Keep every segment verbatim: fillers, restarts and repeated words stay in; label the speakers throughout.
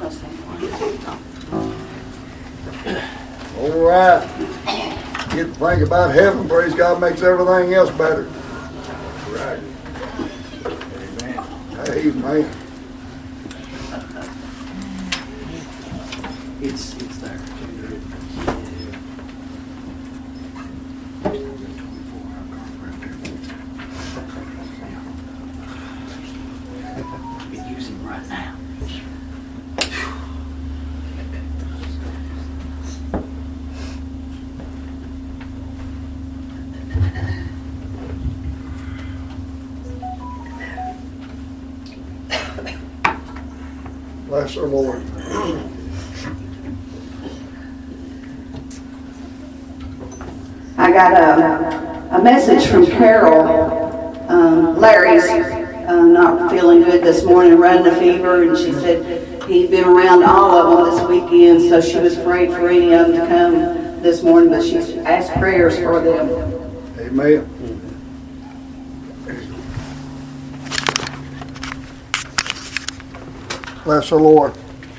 Speaker 1: All right. Get to think about heaven. Praise God makes everything else better.
Speaker 2: Right.
Speaker 1: Amen.
Speaker 2: It's it's there. Be using right now.
Speaker 1: Bless the Lord.
Speaker 3: I got a, a message from Carol. Um, Larry's uh, not feeling good this morning, running a fever, and she said he'd been around all of them this weekend, so she was afraid for any of them to come this morning, but she's asked prayers for them.
Speaker 1: Amen. Bless the Lord.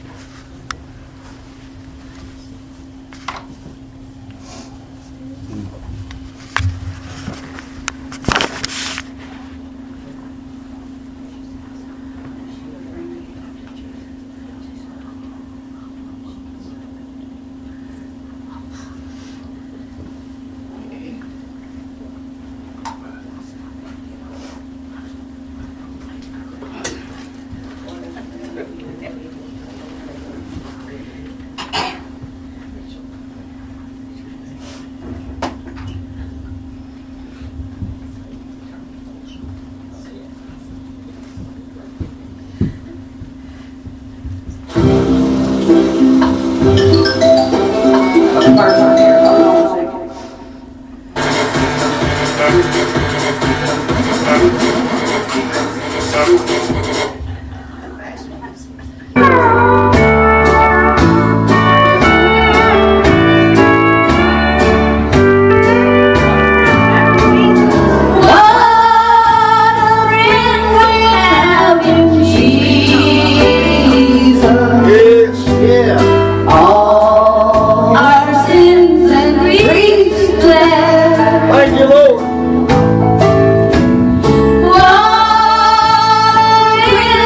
Speaker 1: Thank you, Lord.
Speaker 4: What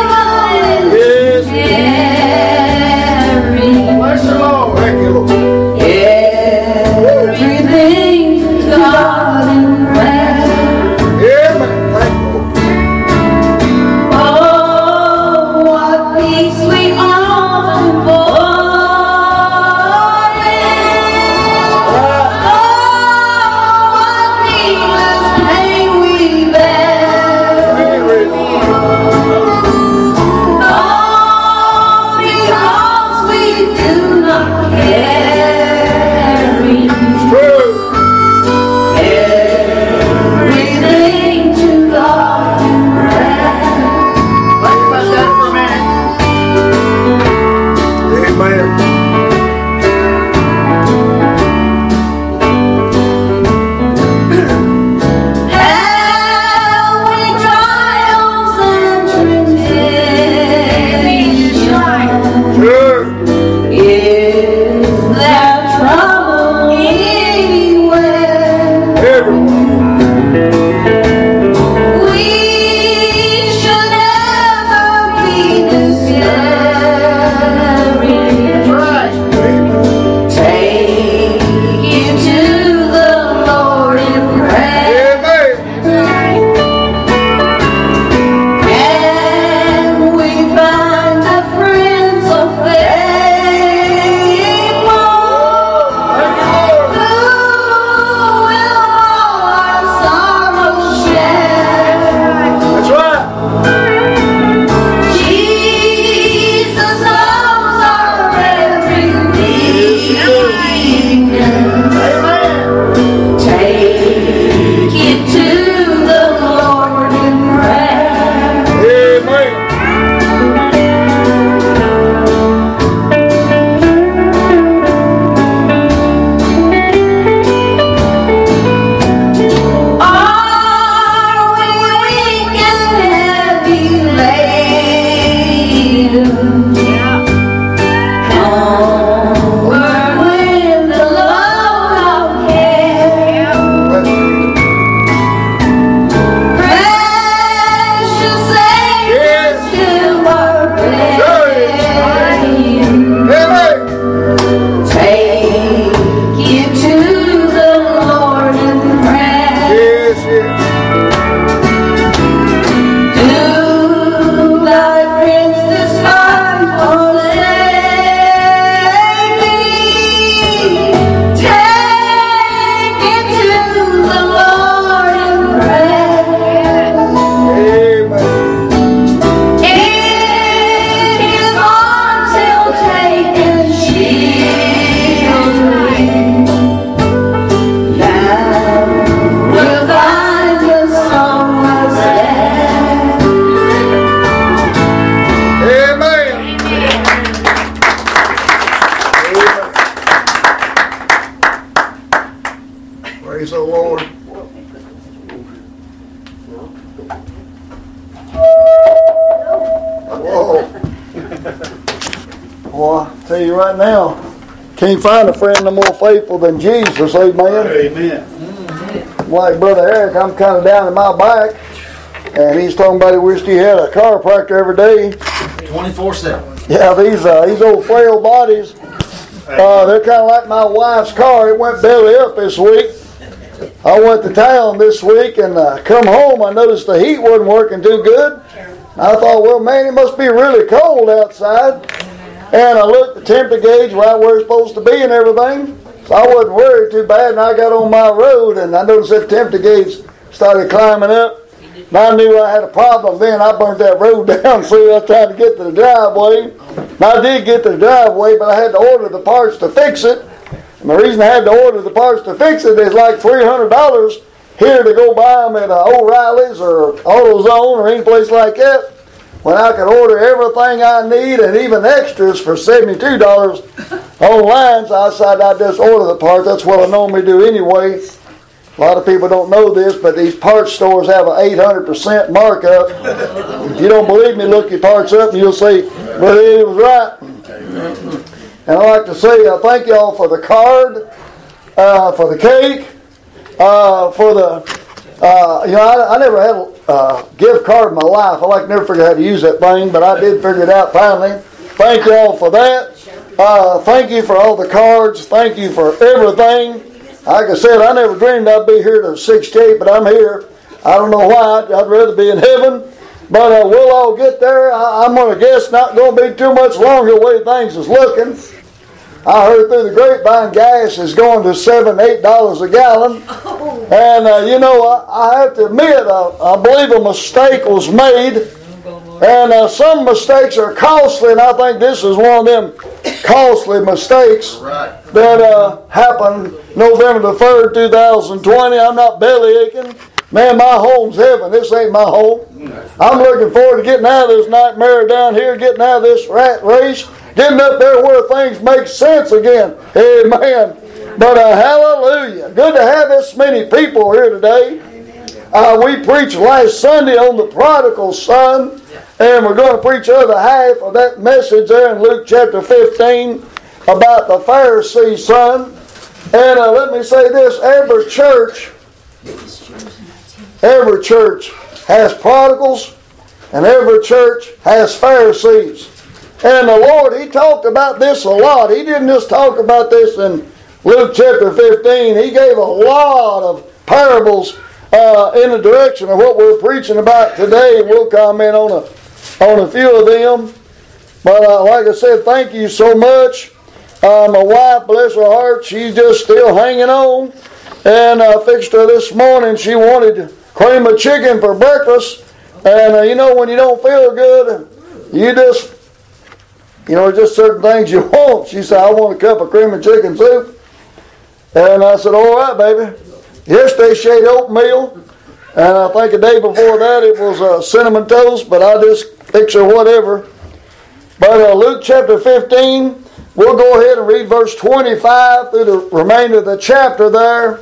Speaker 1: tell you right now, can't find a friend no more faithful than Jesus, amen.
Speaker 2: Amen.
Speaker 1: Like Brother Eric, I'm kind of down in my back, and he's talking about he wished he had a chiropractor every day.
Speaker 2: twenty-four seven.
Speaker 1: Yeah, these uh, these old frail bodies, uh, they're kind of like my wife's car. It went belly up this week. I went to town this week and uh, come home. I noticed the heat wasn't working too good. I thought, well, man, it must be really cold outside. And I looked at the temperature gauge right where it's supposed to be and everything. So I wasn't worried too bad. And I got on my road and I noticed that temperature gauge started climbing up. And I knew I had a problem then. I burnt that road down. See, I was trying to get to the driveway. And I did get to the driveway, but I had to order the parts to fix it. And the reason I had to order the parts to fix it is like three hundred dollars here to go buy them at uh, O'Reilly's or AutoZone or any place like that, when I could order everything I need and even extras for seventy-two dollars online. So I decided I'd just order the parts. That's what I normally do anyway. A lot of people don't know this, but these parts stores have an eight hundred percent markup. If you don't believe me, look your parts up and you'll see, but it was right. And I'd like to say uh, thank y'all for the card, uh, for the cake, uh, for the, uh, you know, I, I never had a uh, gift card in my life. I like never figured out how to use that thing, but I did figure it out finally. Thank y'all for that. Uh, thank you for all the cards. Thank you for everything. Like I said, I never dreamed I'd be here to sixty-eight, but I'm here. I don't know why. I'd, I'd rather be in heaven. But uh, we'll all get there. I, I'm going to guess not going to be too much longer the way things is looking. I heard through the grapevine gas is going to seven, eight dollars a gallon. And uh, you know, I, I have to admit, uh, I believe a mistake was made. And uh, some mistakes are costly, and I think this is one of them costly mistakes that uh, happened November the third, two thousand twenty. I'm not belly aching. Man, my home's heaven. This ain't my home. I'm looking forward to getting out of this nightmare down here, getting out of this rat race, getting up there where things make sense again. Amen. But uh, hallelujah. Good to have this many people here today. Uh, we preached last Sunday on the prodigal son, and we're going to preach the other half of that message there in Luke chapter fifteen about the Pharisee son. And uh, let me say this, every church, every church has prodigals, and every church has Pharisees. And the Lord, He talked about this a lot. He didn't just talk about this in Luke chapter fifteen. He gave a lot of parables uh, in the direction of what we're preaching about today. We'll comment on a, on a few of them. But uh, like I said, thank you so much. Uh, my wife, bless her heart, she's just still hanging on. And I uh, fixed her this morning. She wanted cream of chicken for breakfast. And uh, you know, when you don't feel good, you just, you know, just certain things you want. She said, I want a cup of cream of chicken soup. And I said, all right, baby. Yesterday she ate oatmeal. And I think the day before that it was uh, cinnamon toast. But I just fix her whatever. But uh, Luke chapter fifteen, we'll go ahead and read verse twenty-five through the remainder of the chapter there.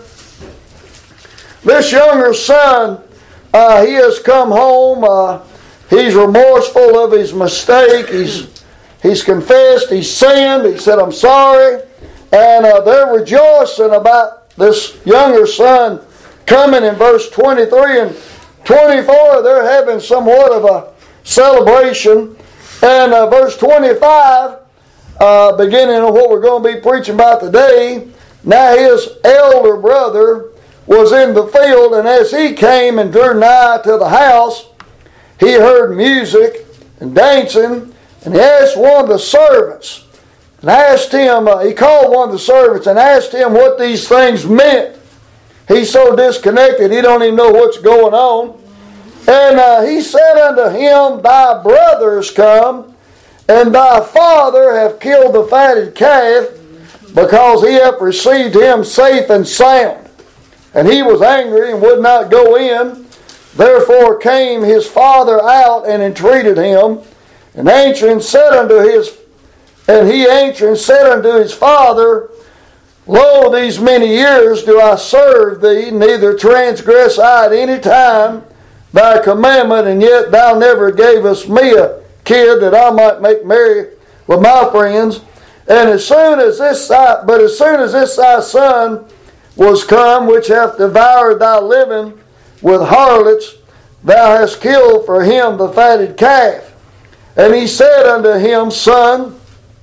Speaker 1: This younger son, uh, he has come home. Uh, he's remorseful of his mistake. He's he's confessed. He's sinned. He said, I'm sorry. And uh, they're rejoicing about this younger son coming in verse twenty-three and twenty-four. They're having somewhat of a celebration. And uh, verse twenty-five, uh, beginning of what we're going to be preaching about today, now his elder brother was in the field, and as he came and drew nigh to the house, he heard music and dancing, and he asked one of the servants, and asked him, uh, he called one of the servants and asked him what these things meant. He's so disconnected, he don't even know what's going on. And uh, he said unto him, Thy brothers come, and thy father have killed the fatted calf, because he hath received him safe and sound. And he was angry and would not go in. Therefore came his father out and entreated him. And answering said unto his, and he answering said unto his father, Lo, these many years do I serve thee, neither transgress I at any time thy commandment, and yet thou never gavest me a kid that I might make merry with my friends. And as soon as this thy, but as soon as this thy son was come, which hath devoured thy living with harlots, thou hast killed for him the fatted calf. And he said unto him, Son,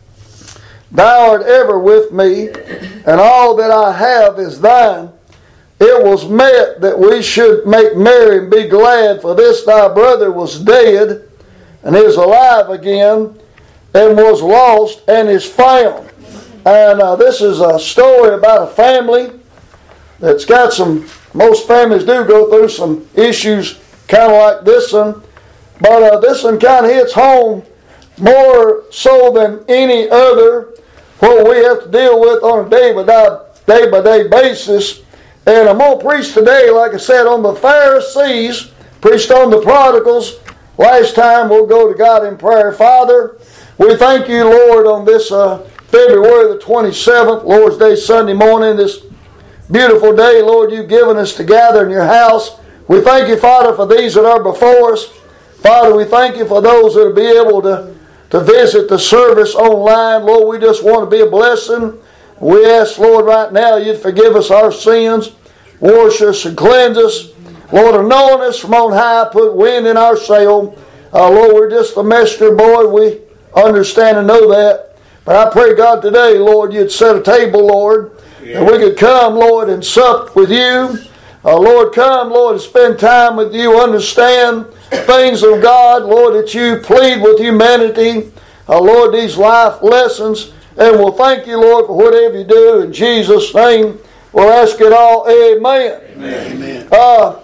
Speaker 1: thou art ever with me, and all that I have is thine. It was meet that we should make merry and be glad, for this thy brother was dead, and is alive again, and was lost, and is found. And uh, this is a story about a family that's got some, most families do go through some issues kind of like this one, but uh, this one kind of hits home more so than any other, what we have to deal with on a day-by-day, day-by-day basis. And I'm going to preach today, like I said, on the Pharisees, preached on the prodigals. Last time we'll go to God in prayer. Father, we thank you, Lord, on this uh, February the twenty-seventh, Lord's Day, Sunday morning, this beautiful day, Lord, you've given us to gather in your house. We thank you, Father, for these that are before us. Father, we thank you for those that will be able to, to visit the service online. Lord, we just want to be a blessing. We ask, Lord, right now you'd forgive us our sins, wash us and cleanse us. Lord, anoint us from on high, put wind in our sail. Uh, Lord, we're just the messenger boy. We understand and know that. But I pray, God, today, Lord, you'd set a table, Lord, yeah. and we could come, Lord, and sup with you. Uh, Lord, come, Lord, and spend time with you. Understand things of God, Lord, that you plead with humanity. Uh, Lord, these life lessons. And we'll thank you, Lord, for whatever you do. In Jesus' name, we'll ask it all. Amen.
Speaker 2: Amen.
Speaker 1: Uh,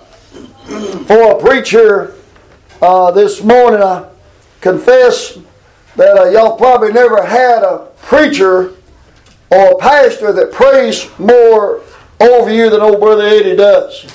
Speaker 1: for a preacher uh, this morning, I confess that uh, y'all probably never had a preacher or a pastor that prays more over you than old Brother Eddie does.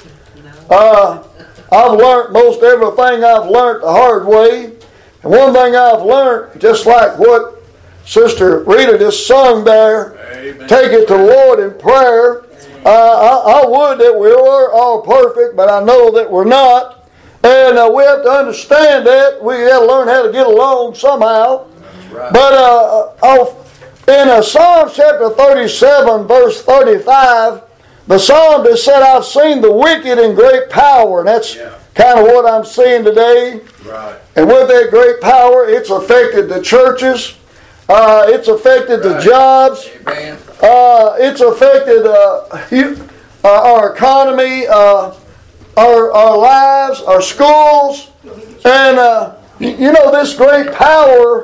Speaker 1: Uh, I've learned most everything I've learned the hard way. And one thing I've learned, just like what Sister Rita just sung there, Amen. Take it to the Lord in prayer. Uh, I, I would that we were all perfect, but I know that we're not. And uh, we have to understand that. We have to learn how to get along somehow. Right. But uh, uh, in uh, Psalm chapter thirty-seven, verse thirty-five, the psalmist said, I've seen the wicked in great power. And that's yeah. kind of what I'm seeing today. Right. And with that great power, it's affected the churches. Uh, it's affected right. the jobs. Uh, it's affected uh, you, uh, our economy, uh, our, our lives, our schools. And, uh, you know, this great power,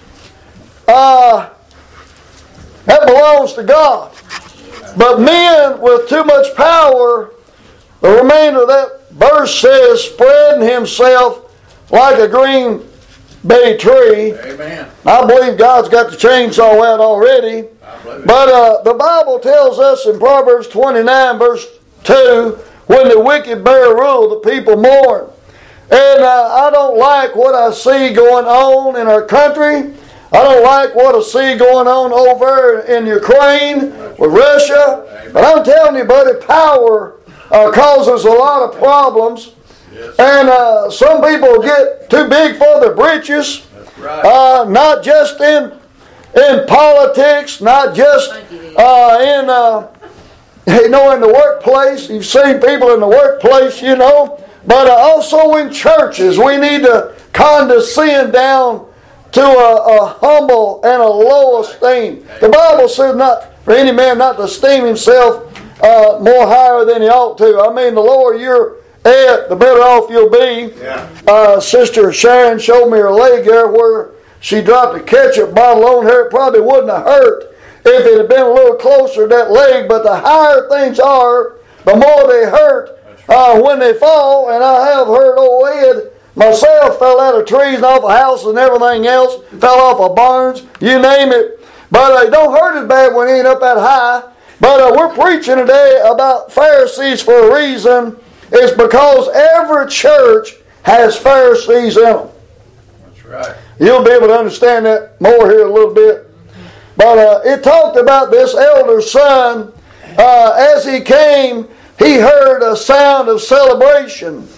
Speaker 1: uh, that belongs to God. But men with too much power, the remainder of that verse says, spreading himself like a green bay tree. Amen. I believe God's got the chainsaw out already. But uh, the Bible tells us in Proverbs twenty-nine, verse two, when the wicked bear rule, the people mourn. And uh, I don't like what I see going on in our country. I don't like what I see going on over in Ukraine with Russia. Amen. But I'm telling you, buddy, power uh, causes a lot of problems. Yes. And uh, some people get too big for their britches. That's right. Uh, not just in in politics, not just uh, in uh, you know in the workplace. You've seen people in the workplace, you know, but uh, also in churches. We need to condescend down to a, a humble and a low esteem. The Bible says not for any man not to esteem himself uh, more higher than he ought to. I mean, the lower you're at, the better off you'll be. Yeah. Uh, Sister Sharon showed me her leg there where she dropped a ketchup bottle on her. It probably wouldn't have hurt if it had been a little closer to that leg. But the higher things are, the more they hurt uh, when they fall. And I have heard old Ed myself fell out of trees and off of houses and everything else. Fell off of barns, you name it. But uh, it don't hurt as bad when it ain't up that high. But uh, we're preaching today about Pharisees for a reason. It's because every church has Pharisees in them. That's right. You'll be able to understand that more here a little bit. But uh, it talked about this elder son. Uh, as he came, he heard a sound of celebration.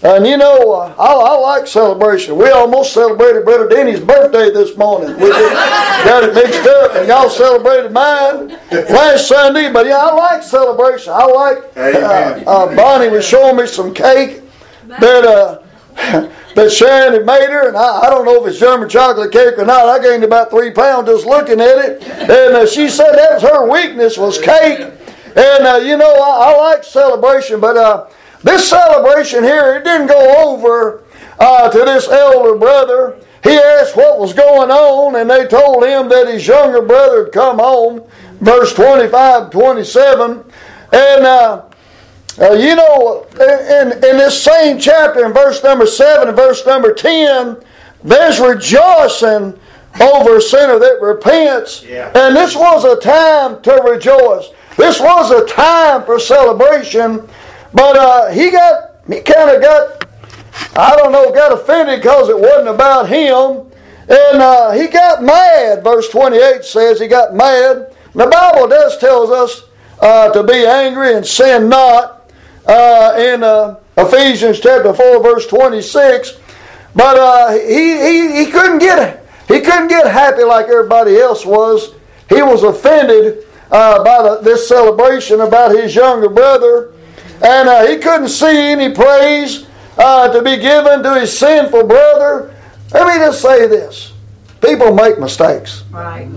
Speaker 1: And you know, uh, I, I like celebration. We almost celebrated Brother Denny's birthday this morning. We just got it mixed up, and y'all celebrated mine last Sunday. But yeah, I like celebration. I like, uh, uh, Bonnie was showing me some cake that uh, that Sharon had made her, and I, I don't know if it's German chocolate cake or not. I gained about three pounds just looking at it. And uh, she said that was her weakness, was cake. And uh, you know, I, I like celebration, but uh, this celebration here, it didn't go over uh, to this elder brother. He asked what was going on, and they told him that his younger brother had come home. Verse twenty-five, twenty-seven. And uh, uh, you know, in, in this same chapter, in verse number seven and verse number ten, there's rejoicing over a sinner that repents. Yeah. And this was a time to rejoice. This was a time for celebration. But uh, he got, he kind of got, I don't know, got offended because it wasn't about him. And uh, he got mad. Verse twenty-eight says he got mad. The Bible does tells us uh, to be angry and sin not uh, in uh, Ephesians chapter four, verse twenty-six. But uh, he, he he couldn't get he couldn't get happy like everybody else was. He was offended uh, by the, this celebration about his younger brother. And uh, he couldn't see any praise uh, to be given to his sinful brother. Let me just say this. People make mistakes. Right.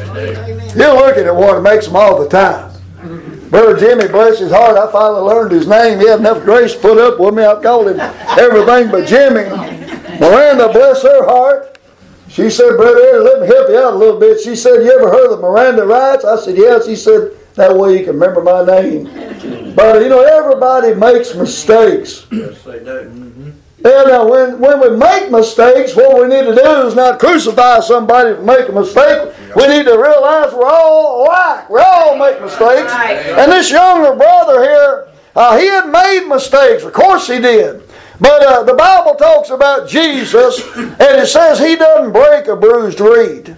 Speaker 1: You look at one that makes them all the time. Brother Jimmy, bless his heart, I finally learned his name. He had enough grace to put up with me. I called him everything but Jimmy. Miranda, bless her heart. She said, Brother Eddie, let me help you out a little bit. She said, you ever heard of Miranda rights? I said, yes. She said, that way you can remember my name. But, you know, everybody makes mistakes. Yes, they do. Mm-hmm. And uh, when, when we make mistakes, what we need to do is not crucify somebody for making a mistake. We need to realize we're all alike. We all make mistakes. And this younger brother here, uh, he had made mistakes. Of course he did. But uh, the Bible talks about Jesus, and it says he doesn't break a bruised reed.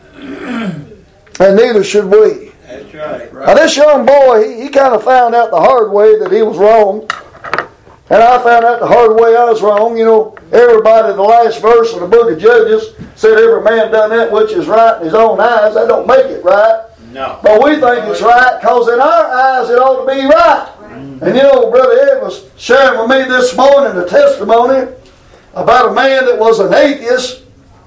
Speaker 1: And neither should we. That's right. Right. Now this young boy, he, he kind of found out the hard way that he was wrong. And I found out the hard way I was wrong. You know, everybody, the last verse of the book of Judges said every man done that which is right in his own eyes. That don't make it right. No. But we think it's right because in our eyes it ought to be right. Mm-hmm. And you know, Brother Ed was sharing with me this morning a testimony about a man that was an atheist.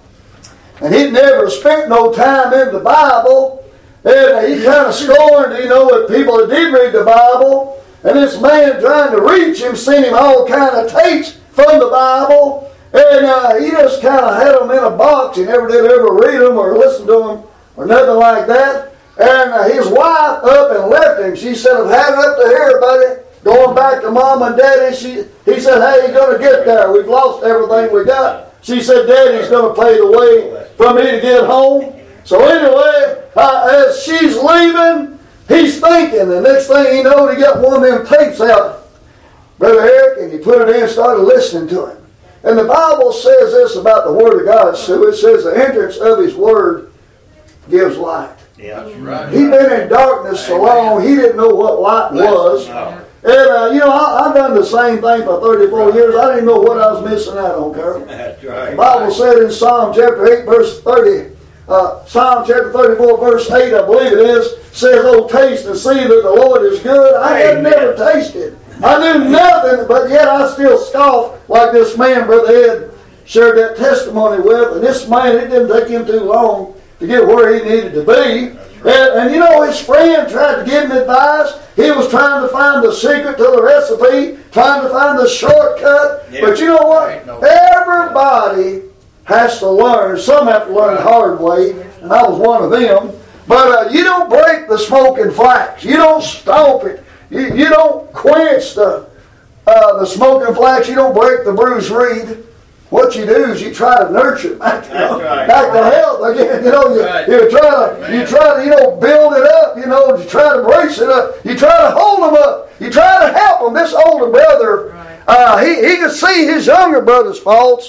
Speaker 1: And he'd never spent no time in the Bible. And he kind of scorned, you know, with people that did read the Bible. And this man trying to reach him sent him all kind of tapes from the Bible. And uh, he just kind of had them in a box. He never did ever read them or listen to them or nothing like that. And uh, his wife up and left him. She said, I've had it up to here, buddy. Going back to Mom and Daddy. She, he said, hey, you're going to get there. We've lost everything we got. She said, Daddy's going to pay the way for me to get home. So anyway, uh, as she's leaving, he's thinking. The next thing he knows, he got one of them tapes out, Brother Eric, and he put it in and started listening to him. And the Bible says this about the Word of God, Sue. It says the entrance of His Word gives light. Yeah, that's right. He'd been in darkness so long, he didn't know what light was. No. And, uh, you know, I, I've done the same thing for thirty-four years. I didn't know what I was missing out on, Carol. That's right. The Bible said in Psalm chapter eight, verse thirty, uh, Psalm chapter thirty-four, verse eight, I believe it is, says, oh, taste and see that the Lord is good. I had never tasted. I knew nothing, but yet I still scoffed like this man, Brother Ed, shared that testimony with. And this man, it didn't take him too long to get where he needed to be. And, and you know, his friend tried to give him advice. He was trying to find the secret to the recipe, trying to find the shortcut. Yeah. But you know what? No. Everybody has to learn. Some have to learn the hard way, and I was one of them. But uh, you don't break the smoking flax. You don't stomp it. You, you don't quench the uh, the smoking flax. You don't break the bruised reed. What you do is you try to nurture it back, to, right. back to health again. You know, you, right. you try to you try to you know build it up. You know, you try to brace it up. You try to hold them up. You try to help them. This older brother, right. uh, he he could see his younger brother's faults,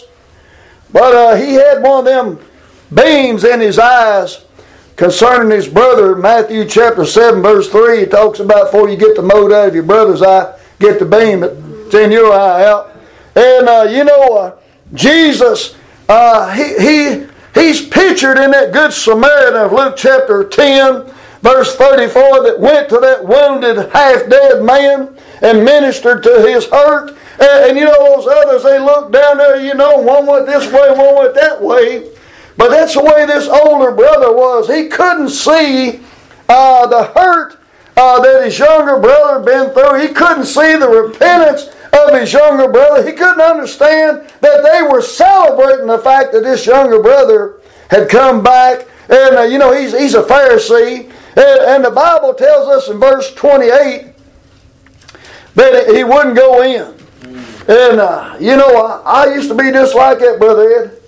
Speaker 1: but uh, he had one of them beams in his eyes concerning his brother. Matthew chapter seven, verse three, he talks about before you get the mote out of your brother's eye, get the beam that's in your eye out. And uh, you know, uh, Jesus, uh, he, he he's pictured in that Good Samaritan of Luke chapter ten, verse thirty-four, that went to that wounded, half-dead man and ministered to his hurt. And, and you know, those others, they looked down there, you know, one went this way, one went that way. But that's the way this older brother was. He couldn't see uh, the hurt uh, that his younger brother had been through. He couldn't see the repentance of his younger brother. He couldn't understand that they were celebrating the fact that this younger brother had come back. And, uh, you know, he's, he's a Pharisee. And, and the Bible tells us in verse twenty-eight that he wouldn't go in. And, uh, you know, I, I used to be just like that, Brother Ed.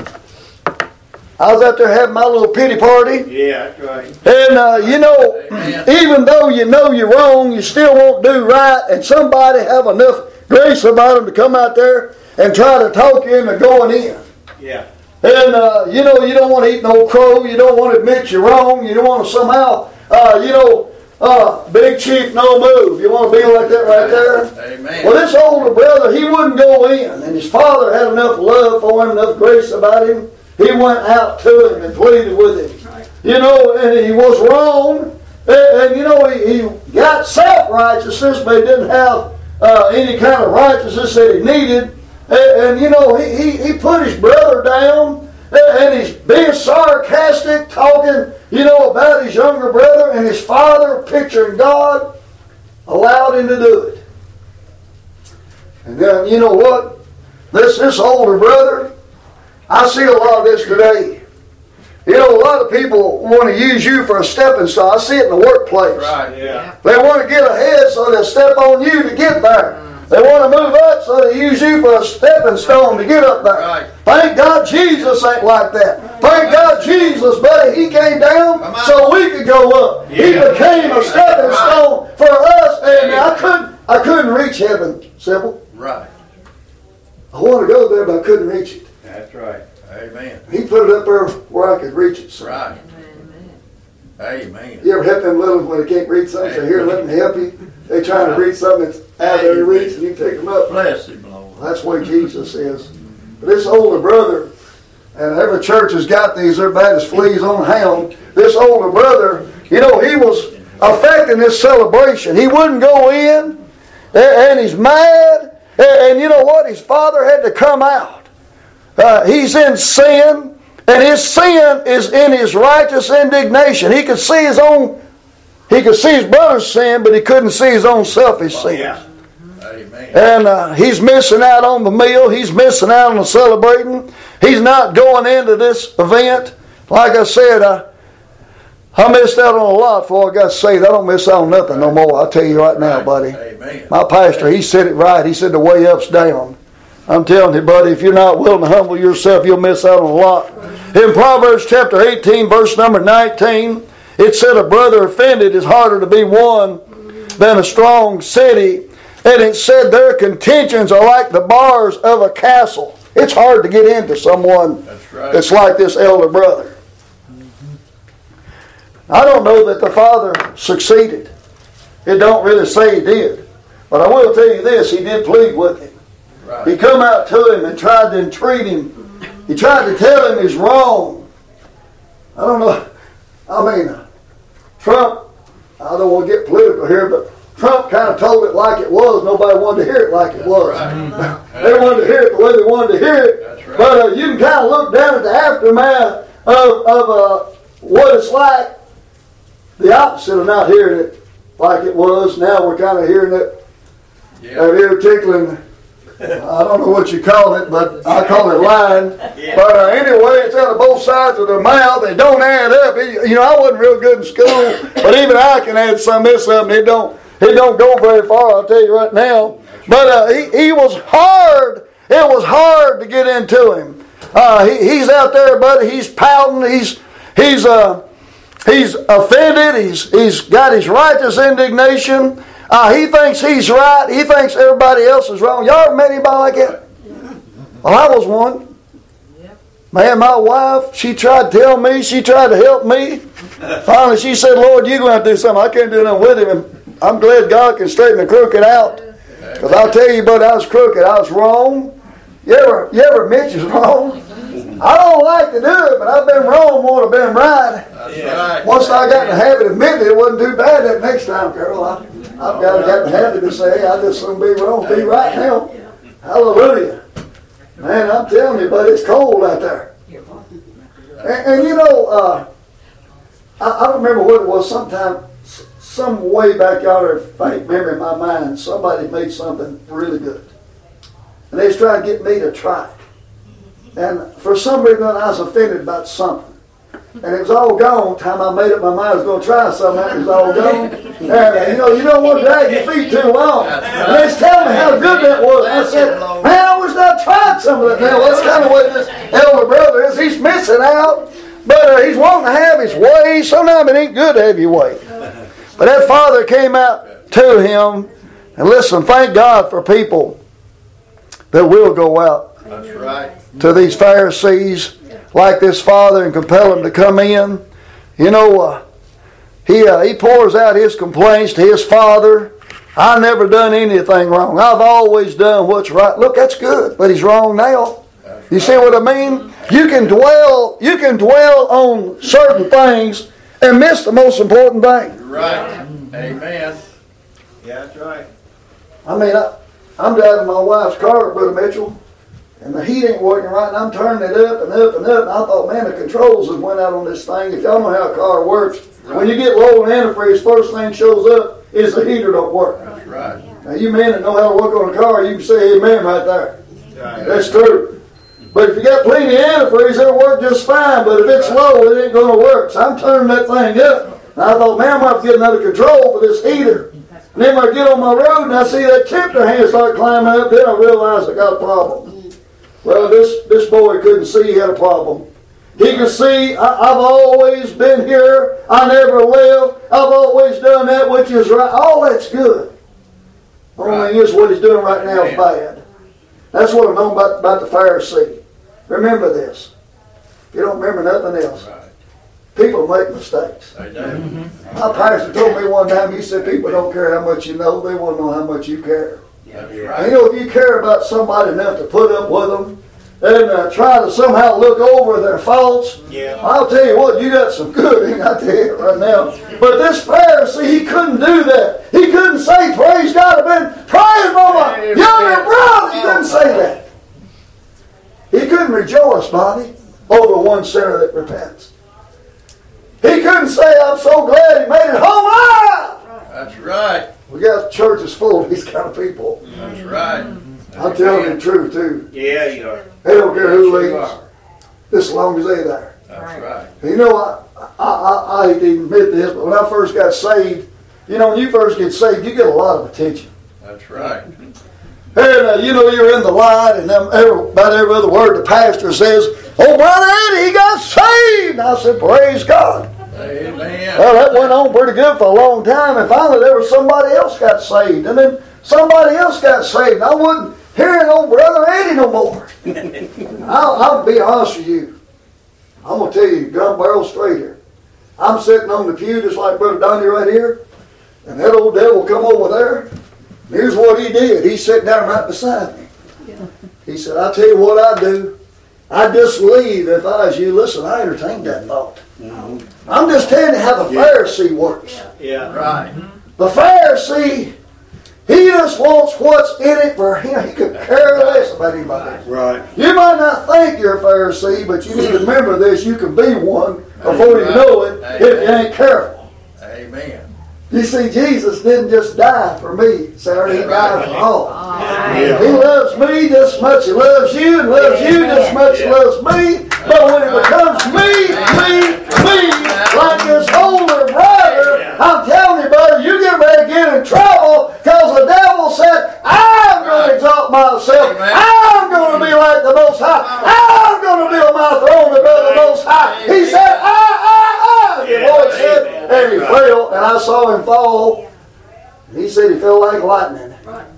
Speaker 1: I was out there having my little pity party.
Speaker 4: Yeah, that's right.
Speaker 1: And, uh, you know, Amen. Even though you know you're wrong, you still won't do right. And somebody have enough grace about them to come out there and try to talk you into going in.
Speaker 4: Yeah.
Speaker 1: And, uh, you know, you don't want to eat no crow. You don't want to admit you're wrong. You don't want to somehow, uh, you know, uh, big chief, no move. You want to be like that right there?
Speaker 2: Amen.
Speaker 1: Well, this older brother, he wouldn't go in. And his father had enough love for him, enough grace about him. He went out to him and pleaded with him. You know, and he was wrong. And, and you know, he, he got self-righteousness, but he didn't have uh, any kind of righteousness that he needed. And, and you know, he, he, he put his brother down. And he's being sarcastic, talking, you know, about his younger brother. And his father, picturing God, allowed him to do it. And then, you know what? This, this older brother, I see a lot of this today. You know, a lot of people want to use you for a stepping stone. I see it in the workplace.
Speaker 4: Right, yeah.
Speaker 1: They want to get ahead so they'll step on you to get there. They want to move up so they use you for a stepping stone to get up there.
Speaker 2: Right.
Speaker 1: Thank God Jesus ain't like that. Thank God Jesus, buddy, He came down so we could go up. He
Speaker 4: Yeah.
Speaker 1: became a stepping stone for us. And I couldn't, I couldn't reach heaven, Sybil.
Speaker 2: Right.
Speaker 1: I want to go there, but I couldn't reach it.
Speaker 4: That's right.
Speaker 2: Amen.
Speaker 1: He put it up there where I could reach it. So.
Speaker 2: Right. Amen.
Speaker 1: You ever help them little when they can't read something? Say, here, let me help you. They trying to read something that's out of their reach, and you pick them up.
Speaker 2: Bless him, Lord.
Speaker 1: That's the way Jesus is. But this older brother, and every church has got these, they're bad as fleas on a hound. This older brother, you know, he was affecting this celebration. He wouldn't go in, and he's mad. And you know what? His father had to come out. Uh, he's in sin, and his sin is in his righteous indignation. He could see his own, he could see his brother's sin, but he couldn't see his own selfish sin.
Speaker 4: Yeah.
Speaker 2: Amen.
Speaker 1: And uh, he's missing out on the meal. He's missing out on the celebrating. He's not going into this event. Like I said, I, I missed out on a lot before I got saved. I don't miss out on nothing no more. I'll tell you right now, buddy.
Speaker 2: Amen.
Speaker 1: My pastor, he said it right. He said the way up's down. I'm telling you, buddy, if you're not willing to humble yourself, you'll miss out on a lot. In Proverbs chapter eighteen, verse number nineteen, it said a brother offended is harder to be won than a strong city. And it said their contentions are like the bars of a castle. It's hard to get into someone
Speaker 2: That's right.
Speaker 1: that's like this elder brother. I don't know that the father succeeded. It don't really say he did. But I will tell you this, he did plead with him.
Speaker 2: Right.
Speaker 1: He come out to him and tried to entreat him. He tried to tell him he's wrong. I don't know. I mean, Trump, I don't want to get political here, but Trump kind of told it like it was. Nobody wanted to hear it like it was.
Speaker 2: Right.
Speaker 1: They wanted to hear it the way they wanted to hear it.
Speaker 2: That's right.
Speaker 1: But uh, you can kind of look down at the aftermath of, of uh, what it's like. The opposite of not hearing it like it was. Now we're kind of hearing it.
Speaker 2: Yeah.
Speaker 1: That ear tickling, I don't know what you call it, but I call it lying.
Speaker 4: Yeah.
Speaker 1: But uh, anyway, it's out of both sides of their mouth. They don't add up. It, you know, I wasn't real good in school, but even I can add some of this up, and it don't, it don't go very far, I'll tell you right now. But uh, he, he was hard. It was hard to get into him. Uh, he, he's out there, buddy. He's pouting. He's, he's, uh, he's offended. He's, he's got his righteous indignation. Uh, he thinks he's right. He thinks everybody else is wrong. Y'all ever met anybody like that? Well, I was one. Man, my wife, she tried to tell me. She tried to help me. Finally, she said, Lord, you're going to have to do something. I can't do nothing with him. And I'm glad God can straighten the crooked out. Because I'll tell you, buddy, I was crooked. I was wrong. You ever, you ever admit you're wrong? I don't like to do it, but I've been wrong more than I've been right.
Speaker 2: That's right.
Speaker 1: Once I got in the habit of admitting it, it wasn't too bad that next time, Carol. I, I've got to get in the habit to say, hey, I just want to be wrong, be right now. Hallelujah. Man, I'm telling you, but it's cold out there. And, and you know, uh, I, I don't remember what it was. Sometime, some way back yonder, faint memory in my mind, somebody made something really good. And they was trying to get me to try it. And for some reason, I was offended about something. And it was all gone. Time I made up my mind I was going to try something, it was all gone. And uh, you know, you don't want to drag your feet too long. And they was telling me how good that was. And I said, man, I wish I'd tried some of that now. That's kind of what this elder brother is. He's missing out. But uh, he's wanting to have his way. Sometimes it ain't good to have your way. But that father came out to him. And listen, thank God for people that will go out.
Speaker 2: That's right.
Speaker 1: To these Pharisees like this father and compel them to come in. You know, uh, he uh, he pours out his complaints to his father. I've never done anything wrong. I've always done what's right. Look, that's good, but he's wrong now.
Speaker 2: That's
Speaker 1: you
Speaker 2: right.
Speaker 1: see what I mean? You can dwell you can dwell on certain things and miss the most important thing.
Speaker 2: Right. Amen.
Speaker 4: Yeah, that's right.
Speaker 1: I mean, I, I'm driving my wife's car, Brother Mitchell. And the heat ain't working right, and I'm turning it up and up and up. And I thought, man, the controls have went out on this thing. If y'all know how a car works, right. When you get low on antifreeze, first thing shows up is the heater don't work.
Speaker 2: That's right.
Speaker 1: Now, you men that know how to work on a car, you can say amen right there.
Speaker 4: Right.
Speaker 1: That's true. But if you got plenty of antifreeze, it'll work just fine. But if it's low, it ain't going to work. So I'm turning that thing up. And I thought, man, I'm going to have to get another control for this heater. And then when I get on my road and I see that temperature hand start climbing up, then I realize I got a problem. Well, this, this boy couldn't see he had a problem. He could see, I, I've always been here. I never left. I've always done that which is right. All that's good. The only
Speaker 2: Right.
Speaker 1: thing is what he's doing right now is bad. That's what I know about, about the Pharisee. Remember this. If you don't remember nothing else,
Speaker 2: Right.
Speaker 1: people make mistakes.
Speaker 2: They do.
Speaker 1: My pastor told me one time, he said, people don't care how much you know. They want to know how much you care.
Speaker 2: That's
Speaker 1: And you
Speaker 2: right.
Speaker 1: know, if you care about somebody enough to put up with them and uh, try to somehow look over their faults,
Speaker 4: Yeah.
Speaker 1: I'll tell you what, you got some good in I tell you right now. But this Pharisee, he couldn't do that. He couldn't say, praise God, I've been praying for my younger brother. He couldn't say that. He couldn't rejoice, Bobby, over one sinner that repents. He couldn't say, I'm so glad he made it home alive.
Speaker 2: That's right.
Speaker 1: We got churches full of these kind of people.
Speaker 2: That's right.
Speaker 1: I'm telling you the truth, too.
Speaker 4: Yeah, you are.
Speaker 1: They don't care who
Speaker 2: Yes, you
Speaker 1: leads,
Speaker 2: are.
Speaker 1: just as long as they're there.
Speaker 2: That's right.
Speaker 1: You know, I, I, I, I hate to even admit this, but when I first got saved, you know, when you first get saved, you get a lot of attention.
Speaker 2: That's right.
Speaker 1: And, uh, you know, you're in the light, and them, every, about every other word the pastor says, oh, Brother Eddie, he got saved. And I said, praise God.
Speaker 2: Amen.
Speaker 1: Well, that went on pretty good for a long time, and finally there was somebody else got saved, and then somebody else got saved, and I wasn't hearing old Brother Eddie no more. I'll, I'll be honest with you. I'm going to tell you, gun barrel straight here. I'm sitting on the pew just like Brother Donnie right here, and that old devil come over there, and here's what he did. He's sitting down right beside me. He said, I'll tell you what I do. I just leave if I was you. Listen, I entertained that thought. I'm just telling you how the Pharisee works.
Speaker 4: Yeah.
Speaker 2: Right.
Speaker 1: The Pharisee, he just wants what's in it for him. He could care less about anybody.
Speaker 4: Right.
Speaker 1: You might not think you're a Pharisee, but you need to remember this. You can be one before you know it if you ain't careful.
Speaker 2: Amen.
Speaker 1: You see, Jesus didn't just die for me, Sarah. He died for all.
Speaker 4: Yeah.
Speaker 1: He loves me just as much as he loves you, and loves you just as much as he loves me. But when it becomes me, me, me, like this older brother, I'm telling you, brother, you get ready to get in trouble because the devil said, I'm going to exalt myself. I'm going to be like the Most High. I'm going to build my throne above the Most High. He said, ah, ah, ah. The Lord said, and he fell, and I saw him fall. He said he fell like lightning.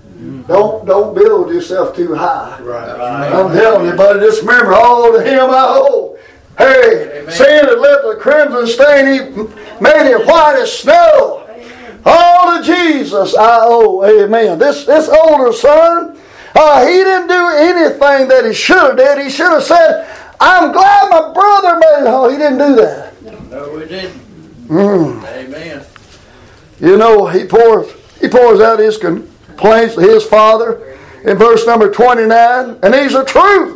Speaker 1: Don't don't build yourself too high.
Speaker 4: Right.
Speaker 1: I'm telling you, buddy, just remember all to him I owe. Hey,
Speaker 2: Amen.
Speaker 1: sin had left the crimson stain, he made it white as snow. All to Jesus I owe. Amen. This, this older son, uh, he didn't do anything that he should have did. He should have said, I'm glad my brother made it home. He didn't do that.
Speaker 2: No, we didn't.
Speaker 1: Mm.
Speaker 2: Amen.
Speaker 1: You know, he pours, he pours out his complaints to his father in verse number twenty-nine, and these are true.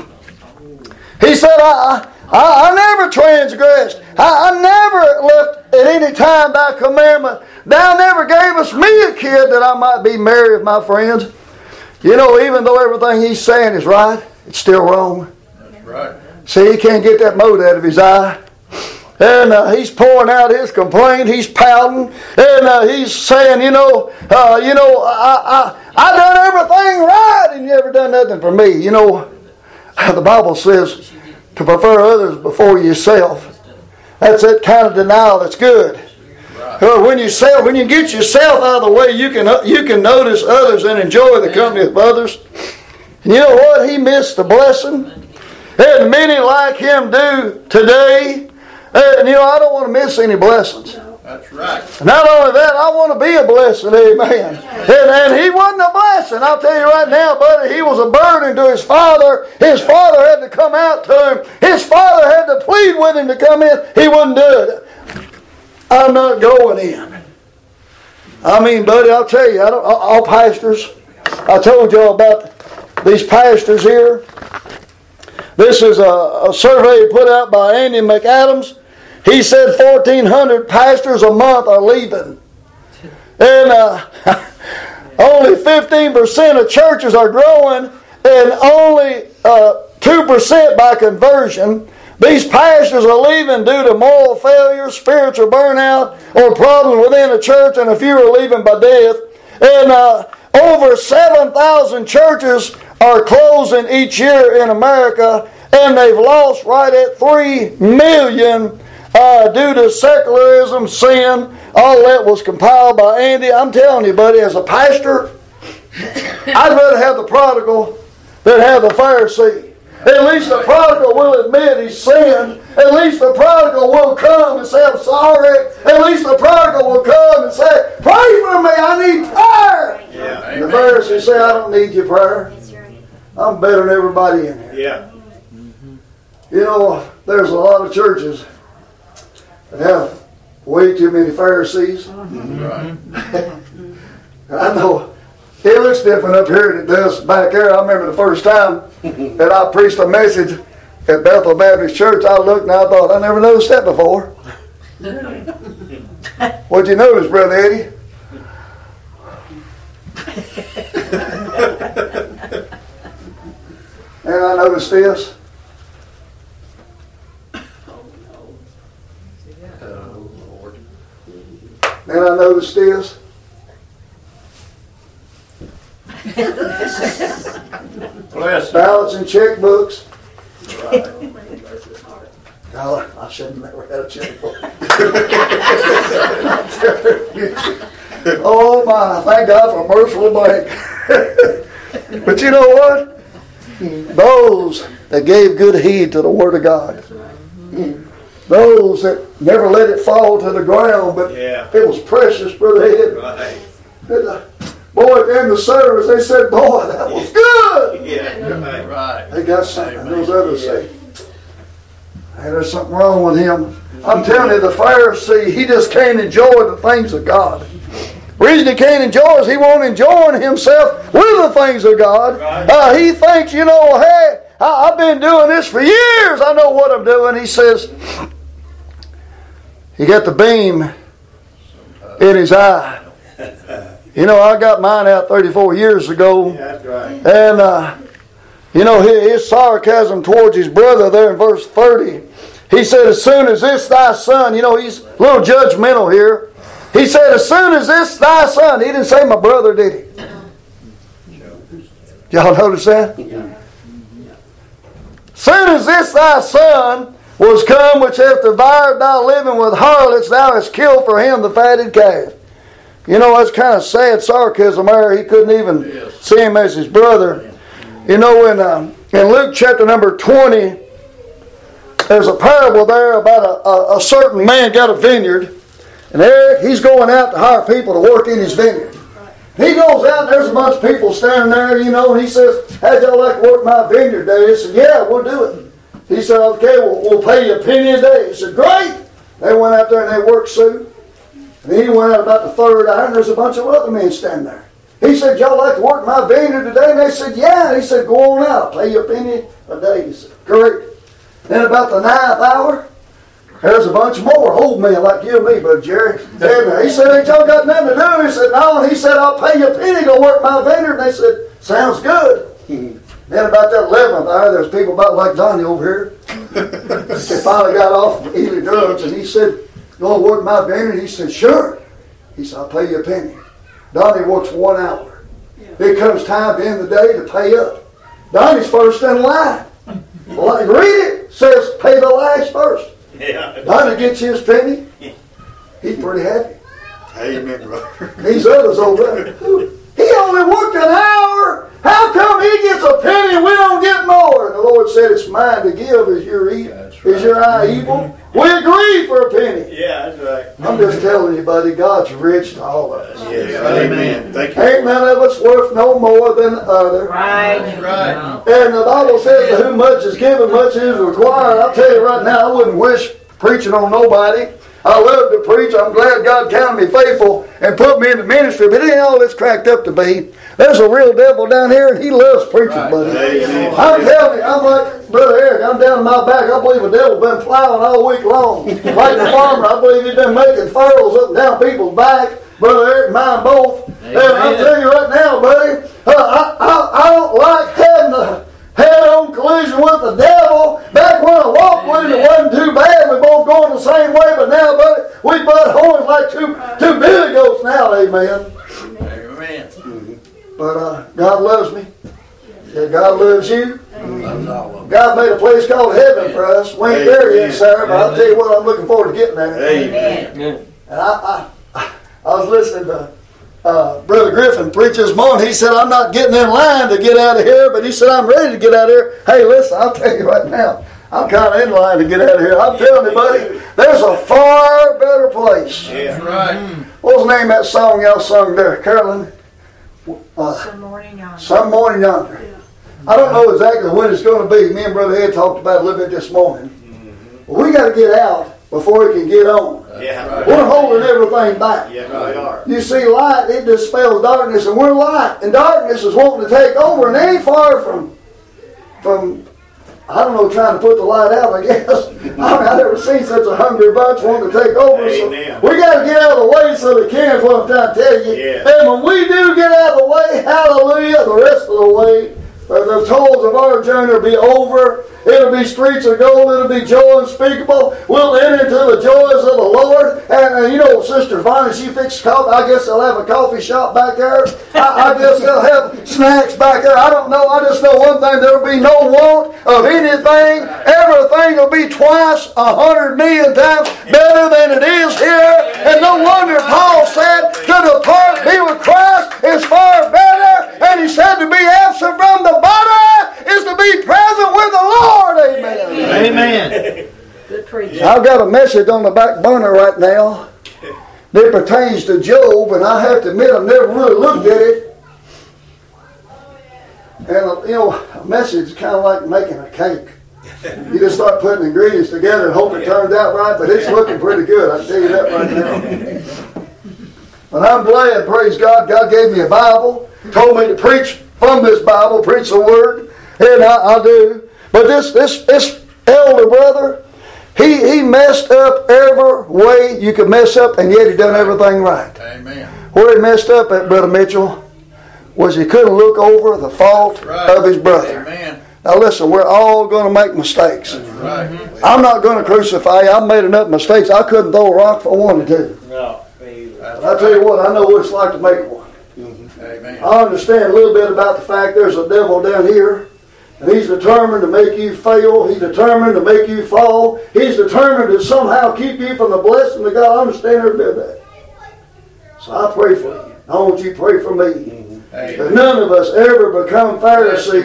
Speaker 1: He said, I, I, I never transgressed. I, I never left at any time thy commandment. Thou never gave us me a kid that I might be merry with my friends. You know, even though everything he's saying is right, it's still wrong.
Speaker 2: That's right.
Speaker 1: See, he can't get that mote out of his eye. And uh, he's pouring out his complaint. He's pouting. And uh, he's saying, you know, uh, you know, I, I, I done everything right and you never done nothing for me. You know, the Bible says to prefer others before yourself. That's that kind of denial that's good. Right. When you self, when you get yourself out of the way, you can you can notice others and enjoy the company of others. And you know what? He missed the blessing. And many like him do today. And you know, I don't want to miss any blessings.
Speaker 2: That's right.
Speaker 1: Not only that, I want to be a blessing, amen. And, and he wasn't a blessing. I'll tell you right now, buddy, he was a burden to his father. His father had to come out to him. His father had to plead with him to come in. He wouldn't do it. I'm not going in. I mean, buddy, I'll tell you, I don't, all pastors, I told y'all about these pastors here. This is a, a survey put out by Andy McAdams. He said fourteen hundred pastors a month are leaving. And uh, only fifteen percent of churches are growing and only uh, two percent by conversion. These pastors are leaving due to moral failure, spiritual burnout, or problems within a church, and a few are leaving by death. And uh, over seven thousand churches are closing each year in America, and they've lost right at three million uh, due to secularism, sin. All that was compiled by Andy. I'm telling you, buddy, as a pastor, I'd rather have the prodigal than have the Pharisee. At least the prodigal will admit he's sinned. At least the prodigal will come and say, I'm sorry. At least the prodigal will come and say, pray for me, I need prayer.
Speaker 4: Yeah.
Speaker 1: And the Pharisee say, I don't need your prayer. I'm better than everybody in here.
Speaker 4: Yeah.
Speaker 1: You know, there's a lot of churches that have way too many Pharisees.
Speaker 2: Right.
Speaker 1: And I know it looks different up here than it does back there. I remember the first time that I preached a message at Bethel Baptist Church, I looked and I thought, I never noticed that before. What'd you notice, Brother Eddie? And I noticed this. And I noticed this.
Speaker 2: Bless you.
Speaker 1: Ballots and checkbooks. God, I should have never had a checkbook. Oh my, thank God for a merciful bank. But you know what? Those that gave good heed to the Word of God. Those that never let it fall to the ground, but
Speaker 4: Yeah.
Speaker 1: it was precious, Brother Ed.
Speaker 4: Right.
Speaker 1: And, uh, boy, at the end of the service, they said, boy, that was good.
Speaker 4: Yeah. Right.
Speaker 2: Right.
Speaker 1: They got something. Those others say, hey, there's something wrong with him. I'm telling you, the Pharisee, he just can't enjoy the things of God. The reason he can't enjoy is he won't enjoy himself with the things of God. Uh, he thinks, you know, hey, I, I've been doing this for years. I know what I'm doing. He says, he got the beam in his eye. You know, I got mine out thirty-four years ago.
Speaker 4: Yeah, that's right.
Speaker 1: And, uh, you know, his, his sarcasm towards his brother there in verse thirty. He said, as soon as this thy son, you know, he's a little judgmental here. He said, as soon as this thy son, he didn't say my brother, did he? Y'all notice that? Soon as this thy son was come, which hath devoured thy living with harlots, thou hast killed for him the fatted calf. You know, that's kind of sad sarcasm there. He couldn't even
Speaker 2: Yes.
Speaker 1: see him as his brother. You know, in, uh, in Luke chapter number twenty, there's a parable there about a, a, a certain man got a vineyard. And Eric, he's going out to hire people to work in his vineyard. He goes out and there's a bunch of people standing there, you know, and he says, how'd y'all like to work my vineyard today? They said, yeah, we'll do it. He said, okay, we'll, we'll pay you a penny a day. He said, great. They went out there and they worked suit. And he went out about the third hour and there's a bunch of other men standing there. He said, y'all like to work my vineyard today? And they said, yeah. And he said, go on out. I'll pay you a penny a day. He said, great. Then about the ninth hour, there's a bunch more old men like you and me, Brother Jerry. And he said, ain't y'all got nothing to do? He said, no. And he said, I'll pay you a penny to go work my vineyard. And they said, sounds good. Then about that eleventh hour, there's people about like Donnie over here. He finally got off of Ely drugs and he said, you want to work my vineyard? He said, sure. He said, I'll pay you a penny. Donnie works one hour. It comes time at the end of the day to pay up. Donnie's first in line. Well, read it. It says pay the last first.
Speaker 2: Yeah.
Speaker 1: Donnie gets his penny. He's pretty happy.
Speaker 2: Amen, brother.
Speaker 1: These others over there. He only worked an hour. How come he gets a penny and we don't get more? And the Lord said, it's mine to give. Is your, e-
Speaker 2: That's right.
Speaker 1: is your eye evil? We agree for a penny.
Speaker 2: Yeah, that's right.
Speaker 1: I'm just telling you, buddy, God's rich to all of us.
Speaker 2: Yes. Amen. Thank you.
Speaker 1: Ain't none of us worth no more than the other.
Speaker 5: Right.
Speaker 2: That's right.
Speaker 1: And the Bible says that who much is given, much is required. I'll tell you right now, I wouldn't wish preaching on nobody. I love to preach. I'm glad God counted me faithful and put me into ministry, but it ain't all it's cracked up to be. There's a real devil down here, and he loves preaching,
Speaker 2: Right.
Speaker 1: buddy.
Speaker 2: Amen.
Speaker 1: I'm telling you, I'm like Brother Eric. I'm down in my back. I believe the devil been plowing all week long. Like the farmer, I believe he's been making furrows up and down people's back. Brother Eric and mine both. And I'm telling you right now, buddy, uh, I, I, I don't like having a head-on collision with the devil. Back when I walked with him, it wasn't too bad. We both going the same way, but now, buddy, we butt horns like two two billy goats now, amen.
Speaker 2: Amen.
Speaker 1: But uh, God loves me. Yeah, God loves you.
Speaker 2: Loves all of
Speaker 1: God made a place called heaven for us. We ain't there yet, sir, but I'll tell you what, I'm looking forward to getting there.
Speaker 2: Amen.
Speaker 1: And I, I, I was listening to uh, Brother Griffin preach this morning. He said, I'm not getting in line to get out of here, but he said, I'm ready to get out of here. Hey, listen, I'll tell you right now, I'm kind of in line to get out of here. I'm telling you, buddy, there's a far better place.
Speaker 2: Yeah. That's right.
Speaker 1: What was the name of that song y'all sung there, Carolyn? Uh,
Speaker 5: Some morning yonder.
Speaker 1: Some morning yonder. I don't know exactly when it's going to be. Me and Brother Ed talked about it a little bit this morning. But we got to get out before we can get on.
Speaker 2: Yeah. Right.
Speaker 1: We're holding everything back.
Speaker 2: Yeah, we are.
Speaker 1: You see, light, it dispels darkness, and we're light. And darkness is wanting to take over, and they ain't far from, from, I don't know, trying to put the light out, I guess. I mean, I've never seen such a hungry bunch wanting to take over.
Speaker 2: Amen.
Speaker 1: So we got to get out of the way so they can, is what I'm trying to tell you.
Speaker 2: Yeah.
Speaker 1: And when we do get out of the way, hallelujah, the rest of the way, uh, the tolls of our journey will be over. It'll be streets of gold. It'll be joy unspeakable. We'll enter into the joys of the Lord. And, and you know, Sister Vonnie, she fixes coffee. I guess they'll have a coffee shop back there. I, I guess they'll have snacks back there. I don't know. I just know one thing. There'll be no want of anything. Everything will be twice, a hundred million times better than it is here. And no wonder Paul said, to depart be with Christ is far better. And he said to be absent from the body is to be present with the Lord. Amen.
Speaker 2: Amen.
Speaker 5: Good preaching.
Speaker 1: I've got a message on the back burner right now that pertains to Job, and I have to admit I've never really looked at it. And, uh, you know, a message is kind of like making a cake. You just start putting ingredients together and hope it turns out right, but it's looking pretty good, I can tell you that right now. But I'm glad, praise God, God gave me a Bible, told me to preach from this Bible, preach the Word, and I, I do. But this this this elder brother, he, he messed up every way you could mess up, and yet he done everything right.
Speaker 2: Amen.
Speaker 1: Where he messed up at, Brother Mitchell, was he couldn't look over the fault
Speaker 2: Right.
Speaker 1: of his brother.
Speaker 2: Amen.
Speaker 1: Now listen, we're all going to make mistakes.
Speaker 2: That's right.
Speaker 1: I'm not going to crucify you. I've made enough mistakes. I couldn't throw a rock if I wanted to.
Speaker 2: No.
Speaker 1: But I tell you what, I know what it's like to make one.
Speaker 2: Amen.
Speaker 1: I understand a little bit about the fact there's a devil down here. And he's determined to make you fail. He's determined to make you fall. He's determined to somehow keep you from the blessing of God. I understand every bit of that. So I pray for you. I want you to pray for me. That none of us ever become Pharisees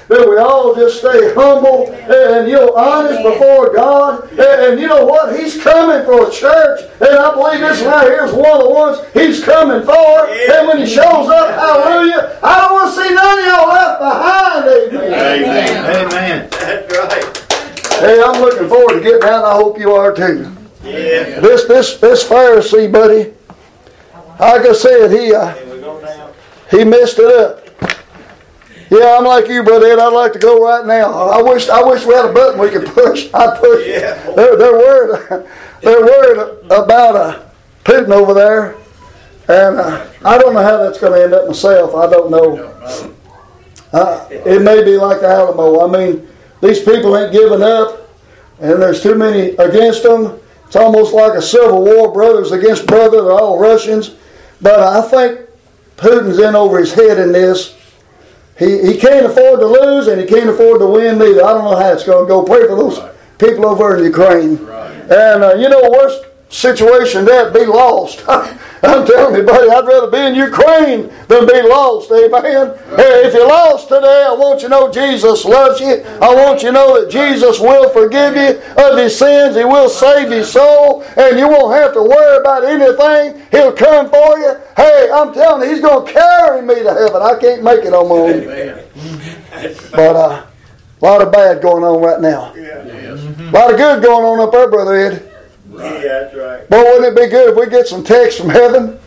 Speaker 1: that we all just stay humble and, you know, honest before God. And, and you know what? He's coming for a church. And I believe this right here is one of the ones He's coming for. And when He shows up, hallelujah, I don't want to see none of y'all left behind. Amen.
Speaker 4: Amen. Amen. That's right.
Speaker 1: Hey, I'm looking forward to getting out. I hope you are too.
Speaker 4: Yeah.
Speaker 1: This this this Pharisee, buddy, like I said, he uh,
Speaker 4: Can we go now?
Speaker 1: he messed it up. Yeah, I'm like you, Brother Ed. I'd like to go right now. I wish I wish we had a button we could push. I'd push.
Speaker 4: Yeah.
Speaker 1: They're, they're worried. They're worried about uh, Putin over there, and uh, I don't know how that's going to end up myself. I don't know. Uh, it may be like the Alamo. I mean, these people ain't giving up, and there's too many against them. It's almost like a civil war, brothers against brother. They're all Russians. But I think Putin's in over his head in this. He he can't afford to lose, and he can't afford to win neither. I don't know how it's going to go. Pray for those right. people over in Ukraine. Right. And uh, you know, worst situation that be lost. I'm telling you, buddy, I'd rather be in Ukraine than be lost. Amen. Hey, if you're lost today, I want you to know Jesus loves you. I want you to know that Jesus will forgive you of your sins. He will save your soul. And you won't have to worry about anything. He'll come for you. Hey, I'm telling you, He's going to carry me to heaven. I can't make it on my own. But uh, a lot of bad going on right now. A lot of good going on up there, Brother Ed.
Speaker 4: Right. Yeah, that's right.
Speaker 1: Boy, wouldn't it be good if we get some texts from heaven?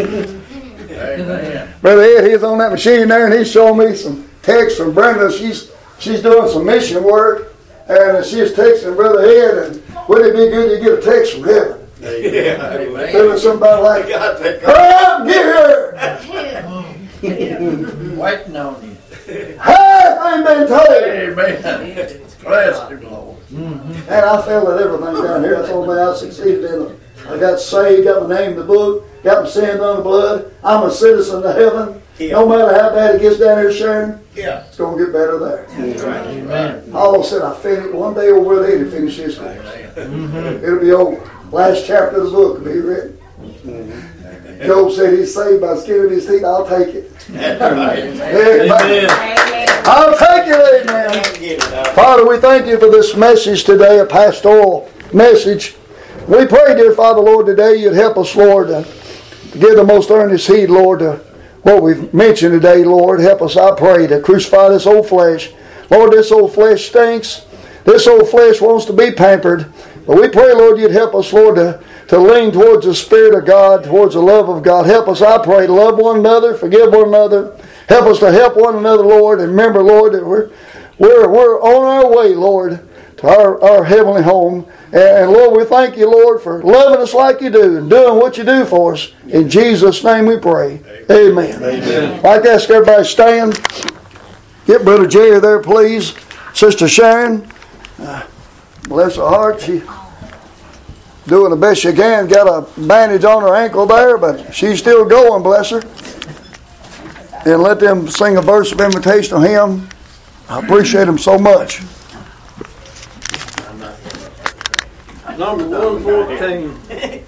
Speaker 4: Amen.
Speaker 1: Brother Ed, he's on that machine there, and he's showing me some texts from Brenda. She's she's doing some mission work, and she's texting Brother Ed, and wouldn't it be good to get a text from heaven?
Speaker 4: Yeah. Amen.
Speaker 1: There was somebody like, hurry up, get here!
Speaker 2: Waiting on you.
Speaker 1: Half ain't been told.
Speaker 2: Amen. Bless the Lord.
Speaker 1: And I felt that everything down here. I told me I succeeded in it. I got saved, got my name in the book, got my sins on the blood. I'm a citizen of heaven.
Speaker 4: Yeah.
Speaker 1: No matter how bad it gets down here, Sharon,
Speaker 4: Yeah.
Speaker 1: it's going to get better there.
Speaker 4: That's right.
Speaker 2: Amen.
Speaker 1: Paul said, I finished one day over there to finish this course.
Speaker 2: Mm-hmm.
Speaker 1: It'll be over. Last chapter of the book will be written.
Speaker 4: Mm-hmm.
Speaker 1: Job said he's saved by the skin of his teeth. I'll take it.
Speaker 4: Amen.
Speaker 1: Amen. I'll take it, amen.
Speaker 4: Get it out.
Speaker 1: Father, we thank you for this message today, a pastoral message. We pray, dear Father, Lord, today you'd help us, Lord, to give the most earnest heed, Lord, to what we've mentioned today, Lord. Help us, I pray, to crucify this old flesh. Lord, this old flesh stinks. This old flesh wants to be pampered. But we pray, Lord, you'd help us, Lord, to, to lean towards the Spirit of God, towards the love of God. Help us, I pray, to love one another, forgive one another. Help us to help one another, Lord. And remember, Lord, that we're, we're, we're on our way, Lord, to our, our heavenly home. And, and, Lord, we thank you, Lord, for loving us like you do and doing what you do for us. In Jesus' name we pray. Amen. Amen. I'd like to ask everybody to stand. Get Brother Jerry there, please. Sister Sharon. Uh, bless her heart. She doing the best she can. Got a bandage on her ankle there, but she's still going, bless her. And let them sing a verse of invitation to Him. I appreciate them so much.
Speaker 2: Number one fourteen.